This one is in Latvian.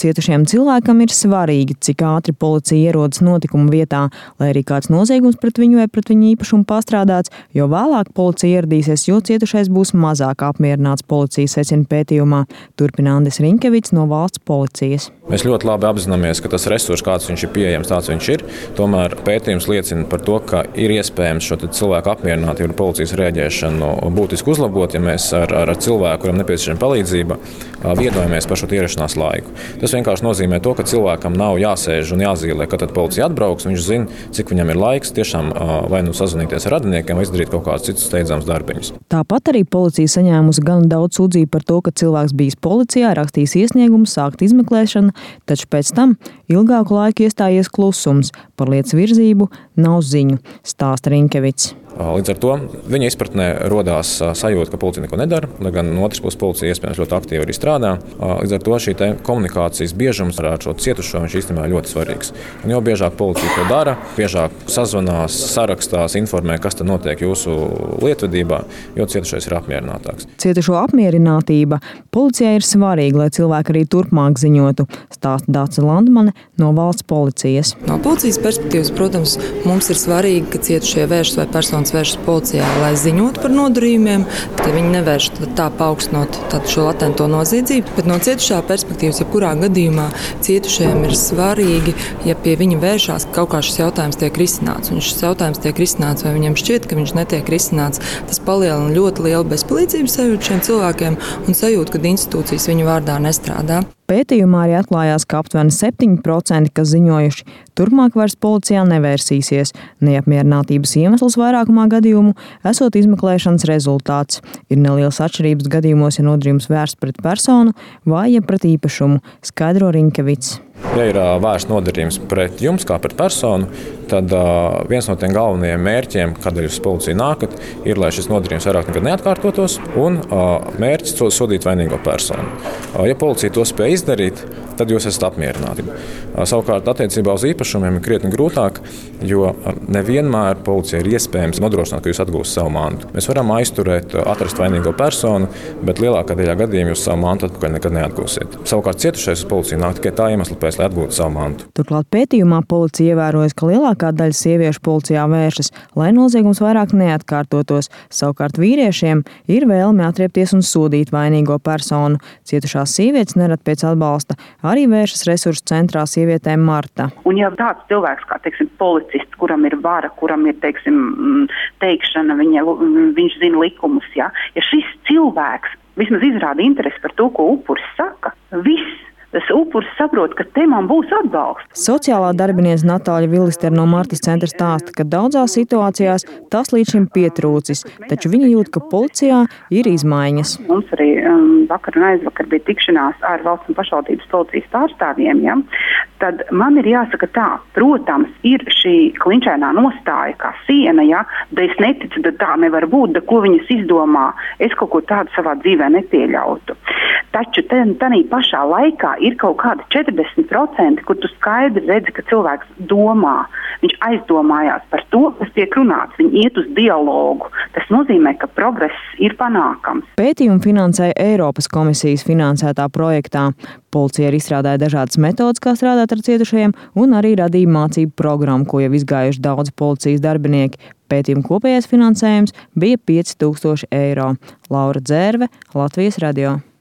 Cietušiem cilvēkam ir svarīgi, cik ātri policija ierodas notikuma vietā, lai arī kāds noziegums pret viņu vai pret viņu īpašumu pastrādāts, jo vēlāk policija ieradīsies, jo cietušais būs mazāk apmierināts, policija secina pētījumā, turpina Andis Rinkevits no valsts policijas. Mēs ļoti labi apzināmies, ka tas resurs, kāds viņš ir pieejams, tāds viņš ir. Tomēr pētījums liecina par to, ka ir iespējams šo cilvēku apmierinātību un policijas rēģēšanu būtiski uzlabot, ja mēs ar cilvēku, kuram nepieciešama palīdzība, vienojamies par šo ierašanās laiku. Tas vienkārši nozīmē to, ka cilvēkam nav jāsēž un jāzīmē, kad policija atbrauks. Viņš zina, cik viņam ir laiks tiešām vai nu sazvanīties ar radiniekiem, vai izdarīt kaut kādus citus steidzamus darbiņus. Tāpat arī policija saņēmusi gan daudz sūdzību par to, ka cilvēks bijis policijā, rakstījis iesniegumu, sākt izmeklēšana, taču pēc tam ilgāku laiku iestājies klusums. Par lietas virzību nav ziņu, stāsta Rinkevits. Līdz ar to viņa izpratnē rodās sajūta, ka policija neko nedara, lai gan no otras puses policija iespējams ļoti aktīvi arī strādā. Līdz ar to šī komunikācijas biežums ar šo cietušo viņš īstenībā ļoti svarīgs. Un jo biežāk policija to dara, biežāk sazvanās, sarakstās, informē, kas tad notiek jūsu lietvedībā, jo cietušais ir apmierinātāks. Cietušo apmierinātība policijai ir svarīga, lai cilvēki arī turpmāk ziņotu, stāsta Dāca Landmane no valsts policijas. No policijas perspektīvas, protams, mums ir svarīgi, ka cietušie vēršas vai personas vēršas policijā, lai ziņotu par nodarījumiem, ka viņi nevērš tā paaugstinot šo latento noziedzību. Bet no cietušā perspektīvas, jebkurā gadījumā cietušajiem ir svarīgi, ja pie viņa vēršās, ka kaut kā šis jautājums tiek risināts. Un šis jautājums tiek risināts, vai viņiem šķiet, ka viņš netiek risināts, tas palielina ļoti lielu bezpalīdzības sajūtu šiem cilvēkiem un sajūtu, ka institūcijas viņu vārdā nestrādā. Pētījumā arī atklājās, ka aptuveni 7%, kas ziņojuši, turpmāk vairs policijā nevērsīsies. Neapmierinātības iemesls vairākumā gadījumu esot izmeklēšanas rezultāts. Ir nelielas atšķirības gadījumos, ja nodarījums vērsts pret personu vai ja pret īpašumu, skaidro Rinkevits. Ja ir vērsts nodarījums pret jums kā pret personu, tad viens no tiem galvenajiem mērķiem, kādēļ jūs uz policiju nākat, ir, lai šis nodarījums vairāk nekad neatkārtotos un mērķis sodīt vainīgo personu. Ja policija to spēj izdarīt, tad jūs esat apmierināti. Savukārt attiecībā uz īpašumiem ir krietni grūtāk, jo nevienmēr policija ir iespējams nodrošināt, ka jūs atgūstat savu mantu. Mēs varam aizturēt, atrast vainīgo personu, bet lielākā daļā gadījumā jūs savu mantu atpakaļ nekad neatgūsiet. Savukārt cietušais uz policiju nāk tikai tā iemesla pēc, lai atgūtu savu mantu. Turklāt pētījumā policija ievērojas, ka lielākā daļa sieviešu policijā vēršas, lai noziegums vairāk neatkārtotos. Savukārt vīriešiem ir vēlme atriepties un sodīt vainīgo personu. Cietušās sievietes nerad pēc atbalsta arī vēršas resursu centrā sievietēm Marta. Un ja tāds cilvēks, kā policists, kuram ir vara, kuram ir teikšana, viņš zina likumus, ja šis cilvēks vismaz izrāda interesi par to, ko upuris saka, viss. Tas upuris saprot, ka te man būs atbalsts. Sociālā darbiniece Natāļa Vilistera no Martas centra stāsta, ka daudzās situācijās tas līdz šim pietrūcis, taču viņa jūt, ka policijā ir izmaiņas. Mums arī vakar un aizvakar bija tikšanās ar valsts un pašvaldības policijas pārstāvjiem. Ja? Tad man ir jāsaka tā, protams, ir šī klinšainā nostāja kā siena, ja? Bet es neticu, ka tā nevar būt, ko viņas izdomā. Es kaut ko tādu savā dzīvē nepieļautu. Taču tanī pašā laikā ir kaut kāda 40%, kur tu skaidri redzi, ka cilvēks domā. Viņš aizdomājās par to, kas tiek runāts. Viņi iet uz dialogu. Tas nozīmē, ka progress ir panākams. Pētījumu finansēja Eiropas komisijas finansētā projektā. Policija arī izstrādāja dažādas metodas, kā strādāt ar cietušajiem, un arī radīja mācību programmu, ko jau izgājuši daudzi policijas darbinieki. Pētījuma kopējais finansējums bija 5000 eiro. Laura Dzērve, Latvijas radio.